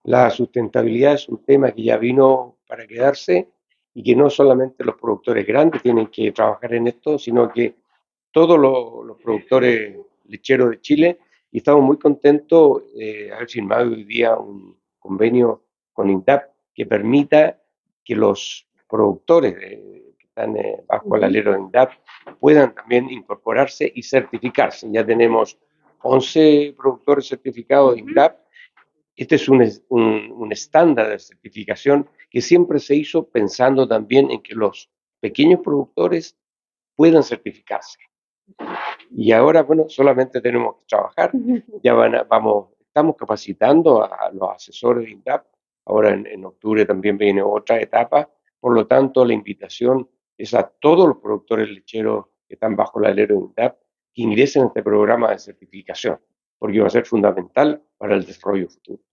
La sustentabilidad es un tema que ya vino para quedarse y que no solamente los productores grandes tienen que trabajar en esto, sino que todos los productores lecheros de Chile, y estamos muy contentos de haber firmado hoy día un convenio con INDAP que permita que los productores que están bajo el Ujú, alero de INDAP puedan también incorporarse y certificarse. Ya tenemos 11 productores certificados de ujú. INDAP. Este es un estándar de certificación que siempre se hizo pensando también en que los pequeños productores puedan certificarse. Y ahora, bueno, solamente tenemos que trabajar. Ya estamos capacitando a los asesores de INDAP. Ahora en octubre también viene otra etapa. Por lo tanto, la invitación es a todos los productores lecheros que están bajo el alero de INDAP que ingresen a este programa de certificación, porque va a ser fundamental para el desarrollo futuro.